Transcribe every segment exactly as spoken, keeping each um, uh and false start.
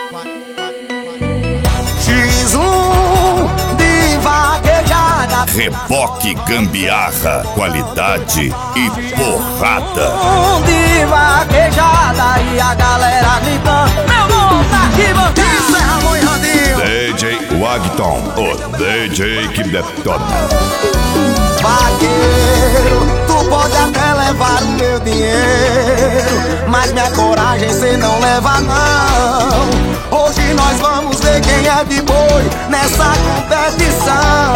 X um de vaquejada. Reboque Gambiarra, qualidade e porrada. Um de vaquejada e a galera gritando meu nome na arquibancada. Isso é Ramon e Randinho. D J Wagton, o D J que detona. Vaqueiro, tu pode até levar o meu dinheiro, mas minha coragem cê não leva não. Hoje nós vamos ver quem é de boi nessa competição.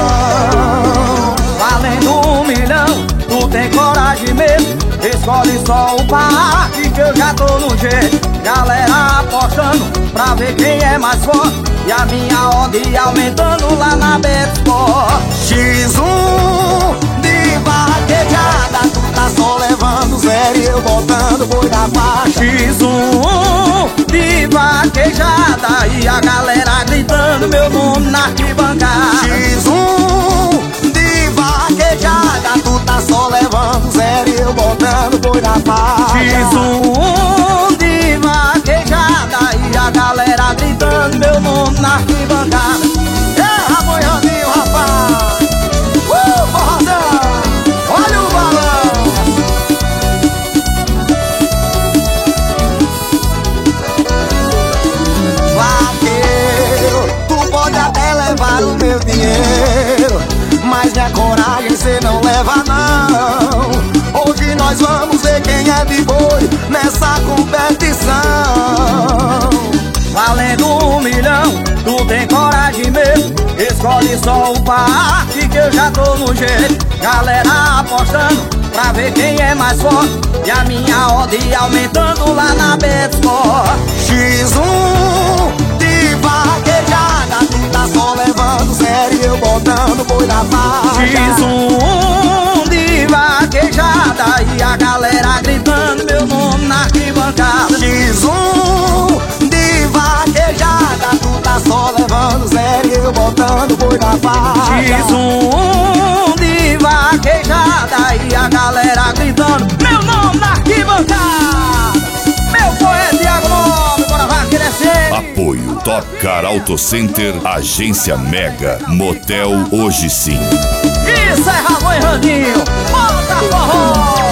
Valendo um milhão, tu tem coragem mesmo? Escolhe só o parque que eu já tô no jeito. Galera apostando pra ver quem é mais forte, e a minha odd aumentando lá na Betsport. X um de vaquejada, tu tá só levando zero e eu botando boi na faixa. X um de vaquejada e a galera gritando meu nome na arquibancada. X um de vaquejada, tu tá só levando zero e eu botando boi na faixa. X um de vaquejada e a galera gritando meu nome na arquibancada. É Ramon e Randinho, rapaz. Uh, porradão, olha o balanço. Vaqueiro, tu pode até levar o meu dinheiro, mas minha coragem cê não leva não. Hoje nós vamos ver quem é de boi nessa competição. Valendo um milhão, tu tem coragem mesmo? Escolhe só o parque que eu já tô no jeito. Galera apostando pra ver quem é mais forte, e a minha odd aumentando lá na Betsport. X um de vaquejada, tu tá só levando zero e eu botando boi na faixa. X um de vaquejada e a galera gritando meu nome na arquibancada. X um de vaquejada, tu tá só levando zero e eu botando boi na faixa. X um de vaquejada e a galera gritando meu nome na arquibancada. Meu poeta Thiago Nobre, bora vai crescer. Apoio Top Car Auto Center, Agência Mega, Motel Hoje Sim. Isso é Ramon e Randinho, bota forró.